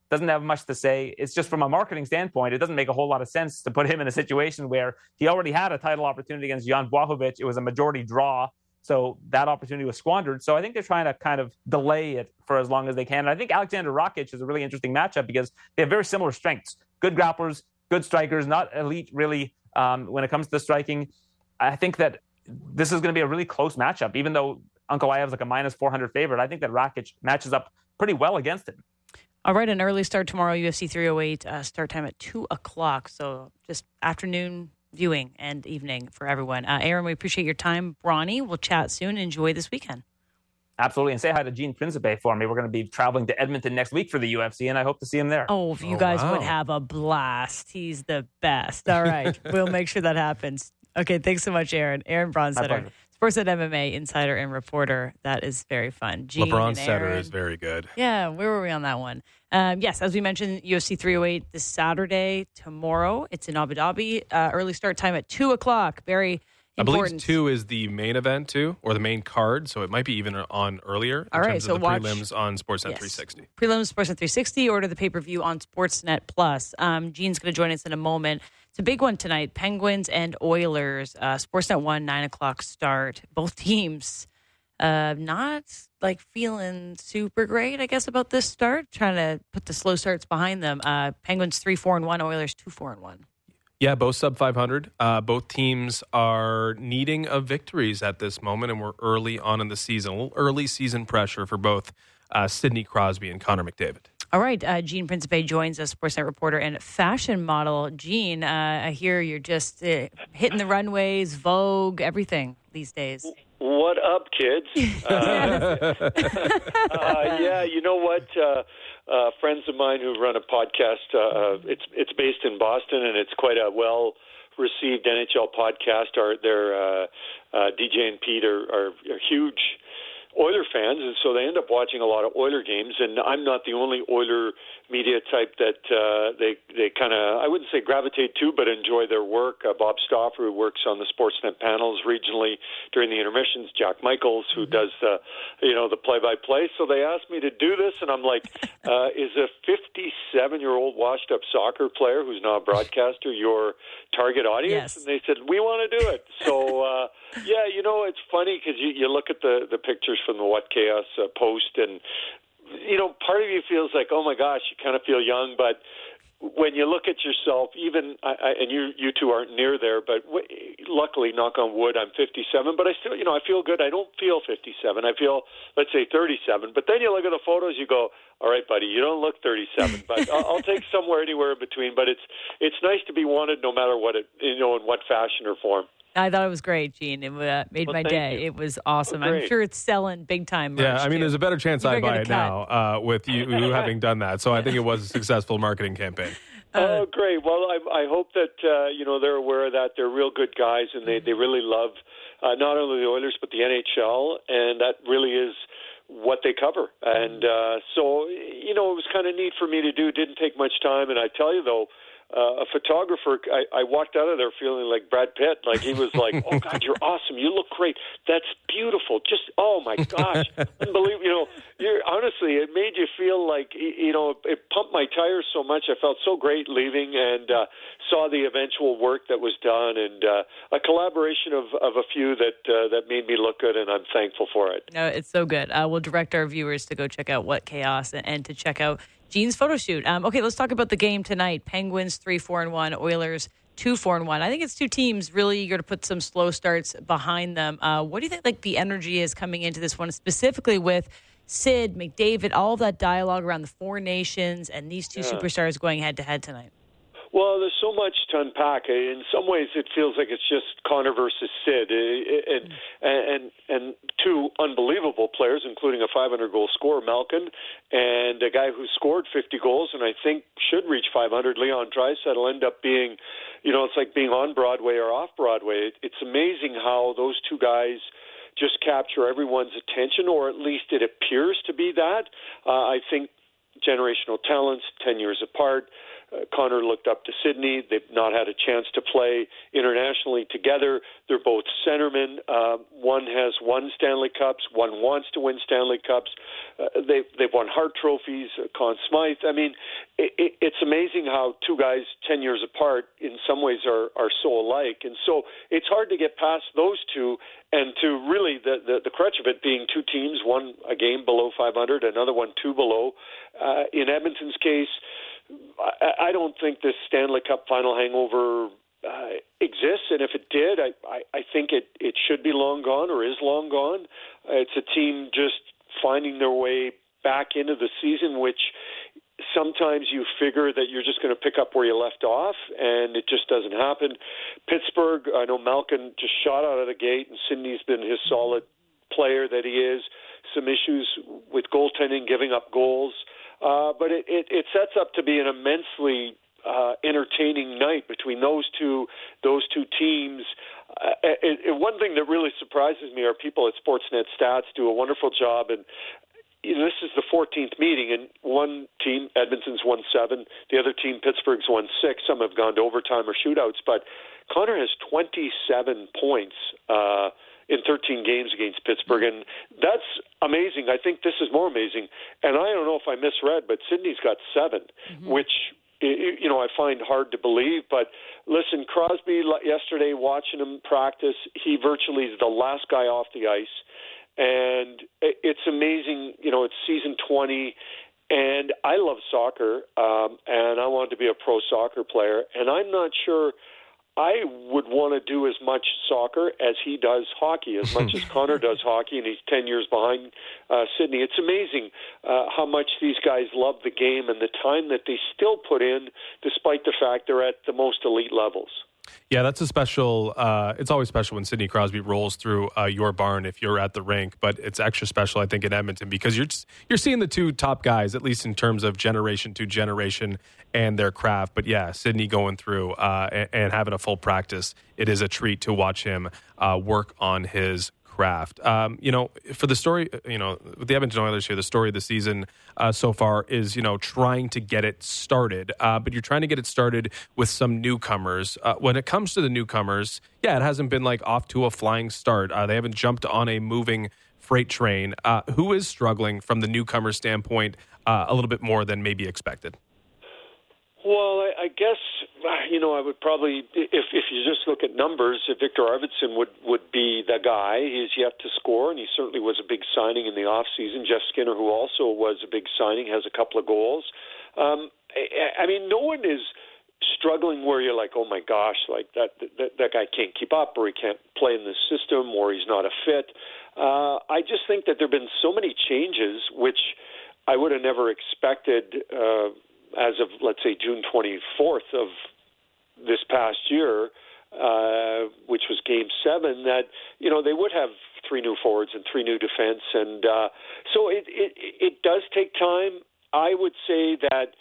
doesn't have much to say. It's just from a marketing standpoint, it doesn't make a whole lot of sense to put him in a situation where he already had a title opportunity against Jan Błachowicz. It was a majority draw, so that opportunity was squandered. So I think they're trying to kind of delay it for as long as they can. And I think Alexander Rakic is a really interesting matchup because they have very similar strengths. Good grapplers, good strikers, not elite really um, when it comes to striking. I think that this is going to be a really close matchup, even though Ankalaev's like a minus four hundred favorite. I think that Rakic matches up pretty well against him. All right, an early start tomorrow, U F C three oh eight, uh, start time at two o'clock. So just afternoon viewing and evening for everyone. Uh, Aaron, we appreciate your time. Bronny, we'll chat soon. Enjoy this weekend. Absolutely. And say hi to Gene Principe for me. We're going to be traveling to Edmonton next week for the U F C, and I hope to see him there. Oh, you oh, guys wow. would have a blast. He's the best. All right. We'll make sure that happens. Okay, thanks so much, Aaron. Aaron Bronstetter, Sportsnet M M A insider and reporter. That is very fun. Gene LeBron and Setter Aaron. is very good. Yeah, where were we on that one? Um, yes, as we mentioned, U F C three oh eight this Saturday, tomorrow. It's in Abu Dhabi. Uh, early start time at two o'clock. Very I important. believe two is the main event, too, or the main card, so it might be even on earlier in All right, terms so of the watch, prelims on Sportsnet yes. three sixty. Prelims, Sportsnet three sixty, order the pay-per-view on Sportsnet Plus. Um, Gene's going to join us in a moment. It's a big one tonight, Penguins and Oilers. Uh, Sportsnet one, nine o'clock start. Both teams uh, not like feeling super great, I guess, about this start. Trying to put the slow starts behind them. Uh, Penguins three four and one, Oilers two four and one. Yeah, both sub five hundred. Uh, both teams are needing of victories at this moment, and we're early on in the season. A little early season pressure for both uh, Sidney Crosby and Connor McDavid. All right, uh, Gene Principe joins us, Sportsnet reporter and fashion model. Gene, uh, I hear you're just uh, hitting the runways, Vogue, everything these days. What up, kids? Uh, uh, yeah, you know what? Uh, uh, friends of mine who run a podcast, uh, it's it's based in Boston, and it's quite a well-received N H L podcast. Are their uh, uh, D J and Pete are, are, are huge Oiler fans, and so they end up watching a lot of Oiler games. And I'm not the only Oiler media type that uh, they they kind of, I wouldn't say gravitate to, but enjoy their work. Uh, Bob Stauffer, who works on the Sportsnet panels regionally during the intermissions, Jack Michaels, who does the, you know, the play-by-play. So they asked me to do this, and I'm like, uh, is a fifty-seven-year-old washed-up soccer player who's not a broadcaster your target audience? Yes. And they said, we want to do it. So, uh, yeah, you know, it's funny because you, you look at the, the pictures from the What Chaos uh, post, and you know, part of you feels like, oh my gosh, you kind of feel young, but when you look at yourself, even I, I, and you you two aren't near there, but w- luckily, knock on wood, I'm fifty-seven, but I still, you know, I feel good. I don't feel fifty-seven. I feel, let's say, thirty-seven. But then you look at the photos, you go, all right, buddy, you don't look thirty-seven. But I'll, I'll take somewhere anywhere in between. But it's it's nice to be wanted, no matter what it, you know, in what fashion or form. I thought it was great, Gene. It uh, made well, my day. You. It was awesome. Well, I'm sure it's selling big time merch, Yeah, I mean, too. there's a better chance You're I buy gonna it cut. now uh, with you, you having done that. So I think it was a successful marketing campaign. Oh, great. Well, I, I hope that, uh, you know, they're aware of that. They're real good guys, and they, they really love uh, not only the Oilers but the N H L, and that really is what they cover. And uh, so, you know, it was kind of neat for me to do. It didn't take much time, and I tell you, though, Uh, a photographer, I, I walked out of there feeling like Brad Pitt. Like he was like, oh, God, you're awesome. You look great. That's beautiful. Just, oh, my gosh. Unbelievable. You know, you're, honestly, it made you feel like, you know, it pumped my tires so much. I felt so great leaving, and uh, saw the eventual work that was done, and uh, a collaboration of, of a few that uh, that made me look good, and I'm thankful for it. No, it's so good. Uh, we'll direct our viewers to go check out What Chaos and, and to check out Gene's photo shoot. Um, okay, let's talk about the game tonight. Penguins three four and one, Oilers two four and one. I think it's two teams really eager to put some slow starts behind them. Uh, what do you think? Like the energy is coming into this one, specifically with Sid, McDavid, all that dialogue around the four nations, and these two yeah. superstars going head to head tonight. Well, there's so much to unpack. In some ways, it feels like it's just Connor versus Sid, and and and two unbelievable players, including a five hundred goal scorer, Malkin, and a guy who scored fifty goals, and I think should reach five hundred, Leon Draisaitl, will end up being, you know, it's like being on Broadway or off Broadway. It's amazing how those two guys just capture everyone's attention, or at least it appears to be that. Uh, I think generational talents, ten years apart. uh, Connor looked up to Sidney. They've not had a chance to play internationally together. They're both centermen. Uh, one has won Stanley Cups. One wants to win Stanley Cups. Uh, they've, they've won Hart trophies, uh, Conn Smythe. I mean, it, it, it's amazing how two guys ten years apart in some ways are, are so alike. And so it's hard to get past those two and to really the, the, the crutch of it being two teams, one a game below five hundred, another one two below. Uh, in Edmonton's case, I, I don't think this Stanley Cup final hangover uh, exists, and if it did, I, I, I think it, it should be long gone or is long gone. Uh, it's a team just finding their way back into the season, which sometimes you figure that you're just going to pick up where you left off, and it just doesn't happen. Pittsburgh, I know Malkin just shot out of the gate, and Sidney's been his solid player that he is. Some issues with goaltending, giving up goals. Uh, but it, it, it sets up to be an immensely uh, entertaining night between those two those two teams. Uh, and, and one thing that really surprises me are people at Sportsnet Stats do a wonderful job, and you know, this is the fourteenth meeting, and one team, Edmonton's won seven, the other team, Pittsburgh's won six. Some have gone to overtime or shootouts, but Connor has twenty-seven points uh, in thirteen games against Pittsburgh, and that's amazing. I think this is more amazing, and I don't know if I misread, but Sidney's got seven, mm-hmm. which, you know, I find hard to believe. But listen, Crosby yesterday, watching him practice, he virtually is the last guy off the ice, and it's amazing. You know, it's season twenty, and I love soccer, um, and I wanted to be a pro soccer player, and I'm not sure I would want to do as much soccer as he does hockey, as much as Connor does hockey, and he's ten years behind uh, Sidney. It's amazing uh, how much these guys love the game and the time that they still put in, despite the fact they're at the most elite levels. Yeah, that's a special, uh, it's always special when Sidney Crosby rolls through uh, your barn if you're at the rink, but it's extra special, I think, in Edmonton because you're just, you're seeing the two top guys, at least in terms of generation to generation and their craft. But yeah, Sidney going through uh, and, and having a full practice, it is a treat to watch him uh, work on his craft. Um, you know, for the story, you know, with the Edmonton Oilers here, the story of the season uh, so far is, you know, trying to get it started. Uh, but you're trying to get it started with some newcomers. Uh, when it comes to the newcomers, yeah, it hasn't been like off to a flying start. Uh, they haven't jumped on a moving freight train. Uh, who is struggling from the newcomer standpoint uh, a little bit more than maybe expected? Well, I, I guess, you know, I would probably, if if you just look at numbers, Victor Arvidsson would, would be the guy. He's yet to score, and he certainly was a big signing in the offseason. Jeff Skinner, who also was a big signing, has a couple of goals. Um, I, I mean, no one is struggling where you're like, oh, my gosh, like that, that, that guy can't keep up, or he can't play in this system, or he's not a fit. Uh, I just think that there have been so many changes, which I would have never expected uh as of, let's say, June twenty-fourth of this past year, uh, which was Game seven, that, you know, they would have three new forwards and three new defense. And uh, so it, it, it does take time. I would say that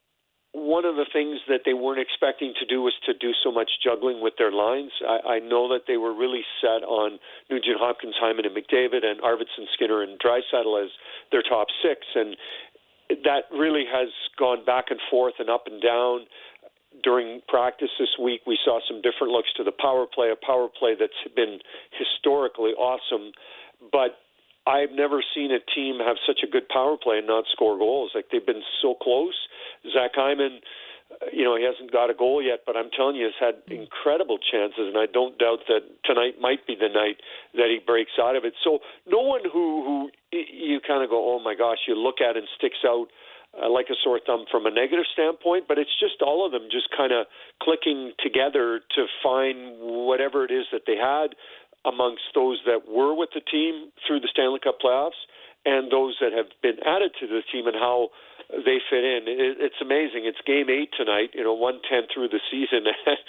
one of the things that they weren't expecting to do was to do so much juggling with their lines. I, I know that they were really set on Nugent Hopkins, Hyman, and McDavid, and Arvidsson, Skinner, and Draisaitl as their top six. And that really has gone back and forth and up and down. During practice this week, we saw some different looks to the power play, a power play that's been historically awesome. But I've never seen a team have such a good power play and not score goals. Like, they've been so close. Zach Hyman, you know, he hasn't got a goal yet, but I'm telling you, he's had incredible chances, and I don't doubt that tonight might be the night that he breaks out of it. So no one who, who you kind of go, oh, my gosh, you look at and sticks out uh, like a sore thumb from a negative standpoint, but it's just all of them just kind of clicking together to find whatever it is that they had amongst those that were with the team through the Stanley Cup playoffs and those that have been added to the team and how they fit in. It's amazing. It's game eight tonight, you know, one ten through the season.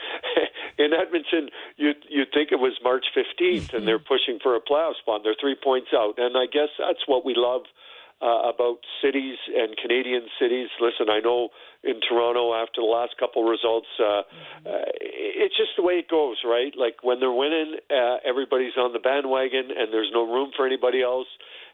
In Edmonton, you'd, you'd think it was March fifteenth, and they're pushing for a playoff spot. They're three points out. And I guess that's what we love uh, about cities and Canadian cities. Listen, I know in Toronto, after the last couple results, uh, uh, it's just the way it goes, right? Like, when they're winning, uh, everybody's on the bandwagon, and there's no room for anybody else.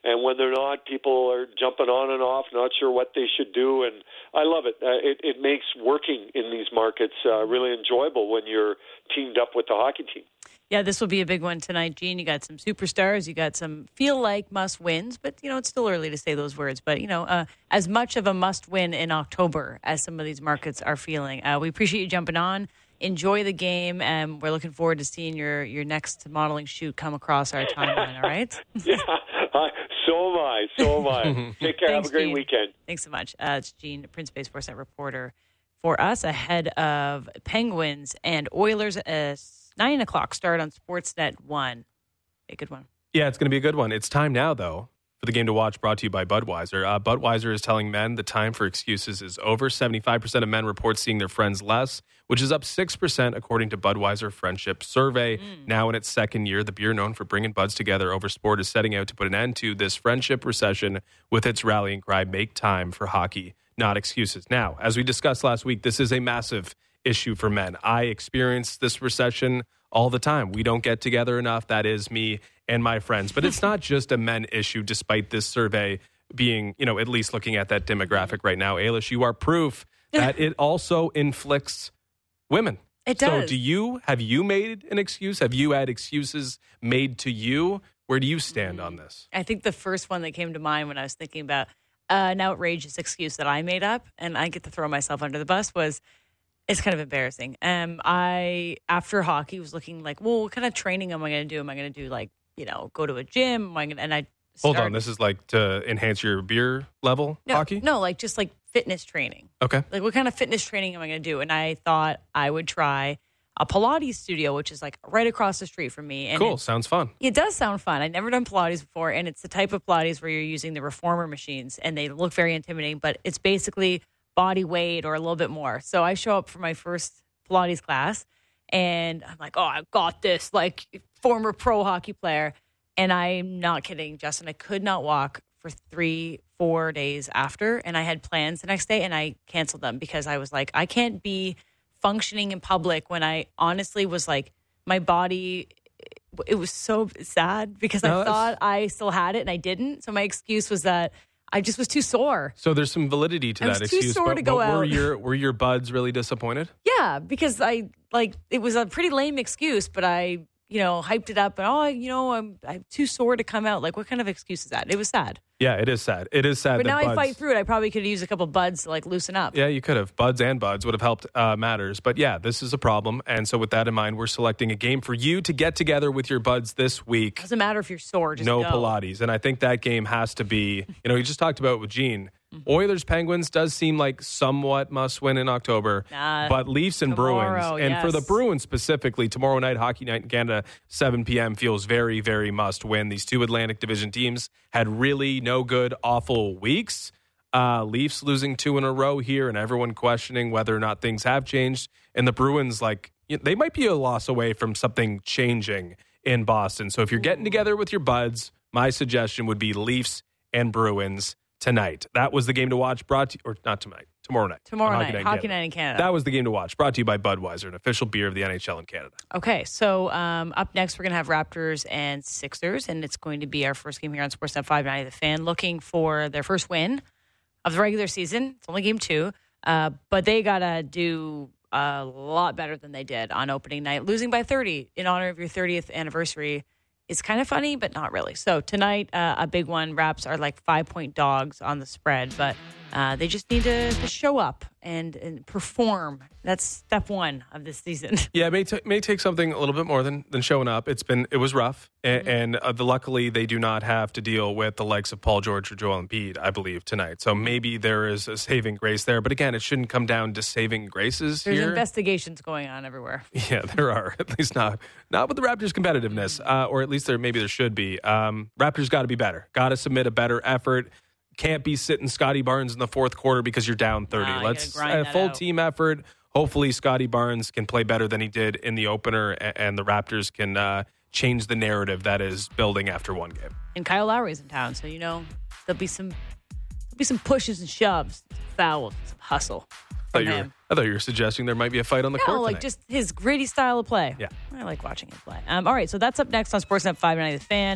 and when they're not, people are jumping on and off, not sure what they should do, and I love it. Uh, it, it makes working in these markets uh, really enjoyable when you're teamed up with the hockey team. Yeah, this will be a big one tonight, Gene. You got some superstars. You got some feel like must wins, but, you know, it's still early to say those words. But, you know, uh, as much of a must win in October as some of these markets are feeling. Uh, we appreciate you jumping on. Enjoy the game, and we're looking forward to seeing your, your next modeling shoot come across our timeline, all right? Yeah, uh, so am I. So am I. Take care. Thanks, Have a great Gene. weekend. Thanks so much. Uh, it's Gene, Prince Bay Sportsnet reporter for us ahead of Penguins and Oilers. Uh, nine o'clock start on Sportsnet one. A good one. Yeah, it's going to be a good one. It's time now, though, for the game to watch, brought to you by Budweiser. Uh, Budweiser is telling men the time for excuses is over. seventy-five percent of men report seeing their friends less, which is up six percent according to Budweiser Friendship Survey. Mm. Now in its second year, the beer known for bringing buds together over sport is setting out to put an end to this friendship recession with its rallying cry, make time for hockey, not excuses. Now, as we discussed last week, this is a massive issue for men. I experience this recession all the time. We don't get together enough. That is me and my friends. But it's not just a men issue, despite this survey being, you know, at least looking at that demographic right now. Ailish, you are proof that it also inflicts women. It does. So do you, have you made an excuse? Have you had excuses made to you? Where do you stand on this? I think the first one that came to mind when I was thinking about uh, an outrageous excuse that I made up, and I get to throw myself under the bus, was it's kind of embarrassing. Um, I, after hockey, was looking like, well, what kind of training am I going to do? Am I going to do, like, you know, go to a gym? Am I gonna, and I Hold on, this is like to enhance your beer level no, hockey? No, like just like fitness training. Okay. Like what kind of fitness training am I going to do? And I thought I would try a Pilates studio, which is like right across the street from me. And cool, it, sounds fun. It does sound fun. I'd never done Pilates before, and it's the type of Pilates where you're using the reformer machines, and they look very intimidating, but it's basically body weight or a little bit more. So I show up for my first Pilates class, and I'm like, oh, I got this, like former pro hockey player. And I'm not kidding, Justin. I could not walk for three, four days after. And I had plans the next day, and I canceled them because I was like, I can't be functioning in public when I honestly was like, my body, it was so sad because no, I thought I still had it and I didn't. So my excuse was that I just was too sore. So there's some validity to I that was too excuse. sore but, to go but were out. your were your buds really disappointed? Yeah, because I like it was a pretty lame excuse, but I, you know, hyped it up and oh, you know, I'm I'm too sore to come out. Like, what kind of excuse is that? It was sad. Yeah, it is sad. It is sad. But that now buds, I fight through it. I probably could have used a couple buds to like loosen up. Yeah, you could have. Buds and buds would have helped uh, matters. But yeah, this is a problem. And so with that in mind, we're selecting a game for you to get together with your buds this week. Doesn't matter if you're sore. Just no go. Pilates. And I think that game has to be, you know, you just talked about it with Gene. Mm-hmm. Oilers Penguins does seem like somewhat must win in October, nah, but Leafs and tomorrow, Bruins, and yes. for the Bruins specifically, tomorrow night, Hockey Night in Canada, seven p.m. feels very, very must win. These two Atlantic Division teams had really no good, awful weeks. Uh, Leafs losing two in a row here, and everyone questioning whether or not things have changed. And the Bruins, like, you know, they might be a loss away from something changing in Boston. So if you're getting together with your buds, my suggestion would be Leafs and Bruins tonight. That was the game to watch, brought to you, or not tonight, tomorrow night. Tomorrow night, Hockey Night, Hockey Night in Canada. That was the game to watch, brought to you by Budweiser, an official beer of the N H L in Canada. Okay, so um, up next, we're going to have Raptors and Sixers, and it's going to be our first game here on Sportsnet five ninety The Fan, looking for their first win of the regular season. It's only game two, uh, but they got to do a lot better than they did on opening night. Losing by thirty in honor of your thirtieth anniversary is kind of funny, but not really. So tonight, uh, a big one. Raps are like five-point dogs on the spread, but uh, they just need to, to show up and, and perform. That's step one of this season. Yeah, it may, t- may take something a little bit more than, than showing up. It's been it was rough, and, Mm-hmm. and uh, the, luckily they do not have to deal with the likes of Paul George or Joel Embiid, I believe, tonight. So maybe there is a saving grace there. But again, it shouldn't come down to saving graces There's here. investigations going on everywhere. Yeah, there are. At least not not with the Raptors' competitiveness, uh, or at least there maybe there should be. Um, Raptors got to be better. Got to submit a better effort. Can't be sitting Scotty Barnes in the fourth quarter because you're down thirty. Nah, you Let's gotta grind a that full out. team effort. Hopefully, Scotty Barnes can play better than he did in the opener, and, and the Raptors can uh, change the narrative that is building after one game. And Kyle Lowry's in town, so you know there'll be some there'll be some pushes and shoves, some fouls, some hustle I thought, from you were, him. I thought you were suggesting there might be a fight on the No, court like tonight. just his gritty style of play. Yeah. I like watching him play. Um, all right, so that's up next on Sportsnet five ninety The Fan.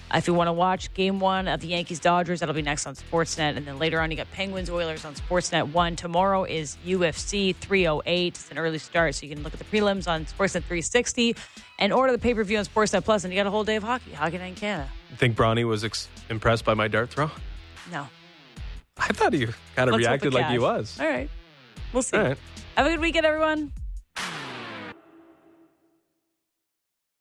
If you want to watch game one of the Yankees-Dodgers, that'll be next on Sportsnet. And then later on, you got Penguins-Oilers on Sportsnet one. Tomorrow is U F C three oh eight. It's an early start, so you can look at the prelims on Sportsnet three sixty and order the pay-per-view on Sportsnet Plus, and you got a whole day of hockey. Hockey Night in Canada. You think Bronny was ex- impressed by my dart throw? No. I thought he kind of Let's reacted like he was. All right. We'll see. All right. Have a good weekend, everyone.